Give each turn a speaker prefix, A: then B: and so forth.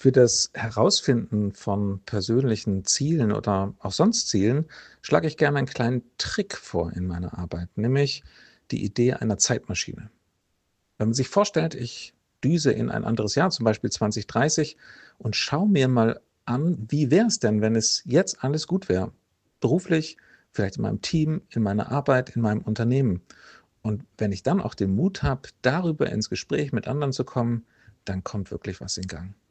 A: Für das Herausfinden von persönlichen Zielen oder auch sonst Zielen schlage ich gerne einen kleinen Trick vor in meiner Arbeit, nämlich die Idee einer Zeitmaschine. Wenn man sich vorstellt, ich düse in ein anderes Jahr, zum Beispiel 2030, und schaue mir mal an, wie wäre es denn, wenn es jetzt alles gut wäre? Beruflich, vielleicht in meinem Team, in meiner Arbeit, in meinem Unternehmen. Und wenn ich dann auch den Mut habe, darüber ins Gespräch mit anderen zu kommen, dann kommt wirklich was in Gang.